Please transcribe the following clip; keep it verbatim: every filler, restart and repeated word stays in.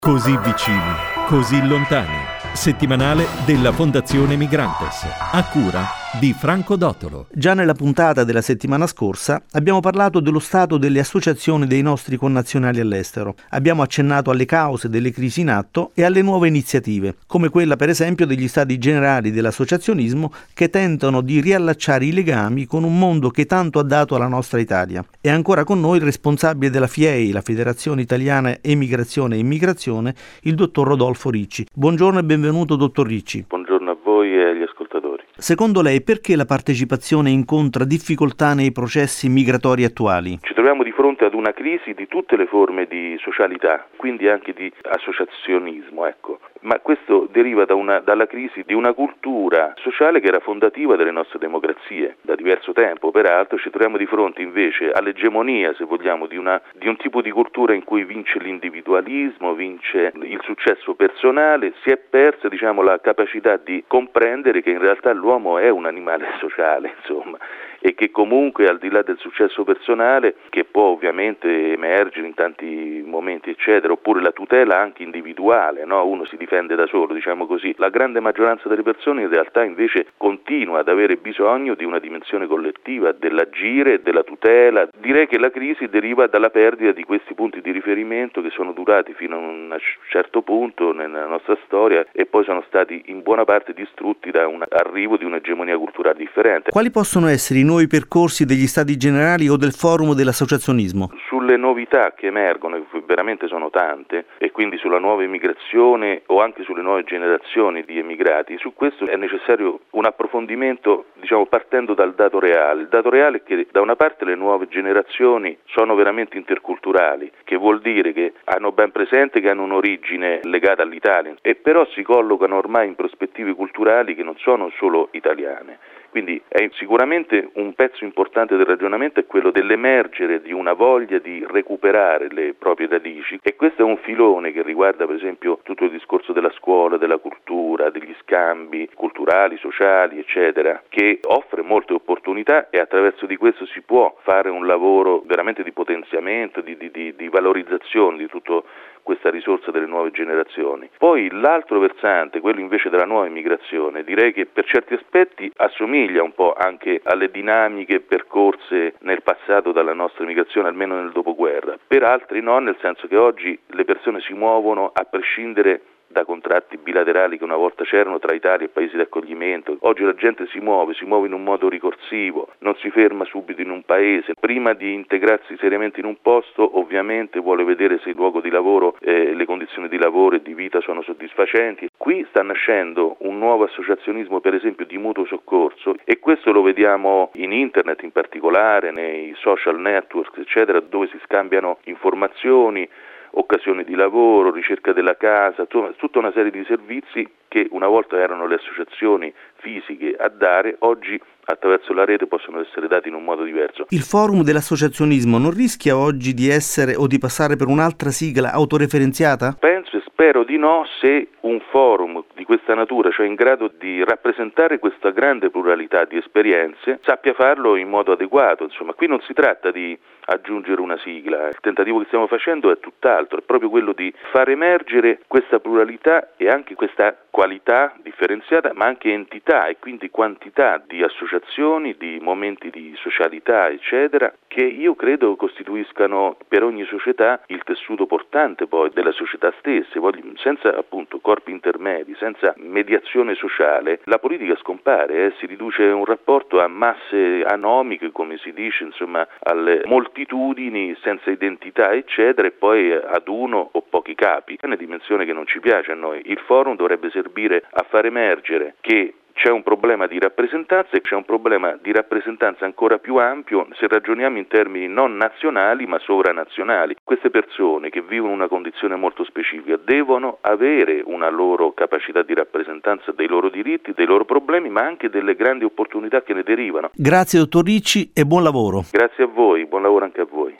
Così vicini, così lontani. Settimanale della Fondazione Migrantes, a cura di Franco Dottolo. Già nella puntata della settimana scorsa abbiamo parlato dello stato delle associazioni dei nostri connazionali all'estero. Abbiamo accennato alle cause delle crisi in atto e alle nuove iniziative, come quella per esempio degli stati generali dell'associazionismo che tentano di riallacciare i legami con un mondo che tanto ha dato alla nostra Italia. È ancora con noi il responsabile della F I E I, la Federazione Italiana Emigrazione e Immigrazione, il dottor Rodolfo Ricci. Buongiorno e benvenuto, dottor Ricci. Buongiorno a voi e agli ascoltatori. Secondo lei, perché la partecipazione incontra difficoltà nei processi migratori attuali? Ci troviamo di fronte ad una crisi di tutte le forme di socialità, quindi anche di associazionismo, ecco. Ma questo deriva da una, dalla crisi di una cultura sociale che era fondativa delle nostre democrazie. Da diverso tempo, peraltro, ci troviamo di fronte invece all'egemonia, se vogliamo, di, una, di un tipo di cultura in cui vince l'individualismo, vince il successo personale, si è persa, diciamo, la capacità di comprendere che in realtà l'uomo è un animale sociale, insomma, e che comunque al di là del successo personale, che può ovviamente emergere in tanti momenti eccetera, oppure la tutela anche individuale, no? Uno si difende da solo, diciamo così, la grande maggioranza delle persone in realtà invece continua ad avere bisogno di una dimensione collettiva, dell'agire e della tutela. Direi che la crisi deriva dalla perdita di questi punti di riferimento che sono durati fino a un certo punto nella nostra storia e poi sono stati in buona parte distrutti da un arrivo di un'egemonia culturale differente. Quali possono essere i nuovi percorsi degli Stati Generali o del Forum dell'associazionismo? Sulle novità che emergono, che veramente sono tante, e quindi sulla nuova immigrazione o anche sulle nuove generazioni di emigrati, su questo è necessario un approfondimento, diciamo, partendo dal dato reale. Il dato reale è che da una parte le nuove generazioni sono veramente interculturali, che vuol dire che hanno ben presente che hanno un'origine legata all'Italia e però si collocano ormai in prospettive culturali che non sono solo italiane. Quindi è sicuramente un pezzo importante del ragionamento è quello dell'emergere di una voglia di recuperare le proprie radici, e questo è un filone che riguarda per esempio tutto il discorso della scuola, della cultura, degli scambi culturali, sociali, eccetera, che offre molte opportunità e attraverso di questo si può fare un lavoro veramente di potenziamento, di, di, di, di valorizzazione di tutto questa risorsa delle nuove generazioni. Poi l'altro versante, quello invece della nuova immigrazione, direi che per certi aspetti assomiglia un po' anche alle dinamiche percorse nel passato dalla nostra immigrazione, almeno nel dopoguerra. Per altri no, nel senso che oggi le persone si muovono a prescindere da contratti bilaterali che una volta c'erano tra Italia e paesi di accoglimento. Oggi la gente si muove, si muove in un modo ricorsivo, non si ferma subito in un paese. Prima di integrarsi seriamente in un posto, ovviamente vuole vedere se il luogo di lavoro, eh, le condizioni di lavoro e di vita sono soddisfacenti. Qui sta nascendo un nuovo associazionismo, per esempio, di mutuo soccorso, e questo lo vediamo in internet in particolare, nei social network, eccetera, dove si scambiano informazioni, occasioni di lavoro, ricerca della casa, tutta una serie di servizi che una volta erano le associazioni fisiche a dare, oggi attraverso la rete possono essere dati in un modo diverso. Il forum dell'associazionismo non rischia oggi di essere o di passare per un'altra sigla autoreferenziata? Penso e spero di no, se un forum di questa natura, cioè in grado di rappresentare questa grande pluralità di esperienze, sappia farlo in modo adeguato. Insomma, qui non si tratta di aggiungere una sigla, il tentativo che stiamo facendo è tutt'altro, è proprio quello di far emergere questa pluralità e anche questa qualità differenziata, ma anche entità e quindi quantità di associazioni, di momenti di socialità, eccetera, che io credo costituiscano per ogni società il tessuto portante poi della società stessa. Senza appunto corpi intermedi, senza mediazione sociale, la politica scompare, eh? Si riduce un rapporto a masse anomiche, come si dice, insomma, alle moltitudini senza identità, eccetera, e poi ad uno o pochi capi. È una dimensione che non ci piace a noi. Il forum dovrebbe servire a far emergere che c'è un problema di rappresentanza e c'è un problema di rappresentanza ancora più ampio se ragioniamo in termini non nazionali ma sovranazionali. Queste persone che vivono una condizione molto specifica devono avere una loro capacità di rappresentanza dei loro diritti, dei loro problemi, ma anche delle grandi opportunità che ne derivano. Grazie dottor Ricci e buon lavoro. Grazie a voi, buon lavoro anche a voi.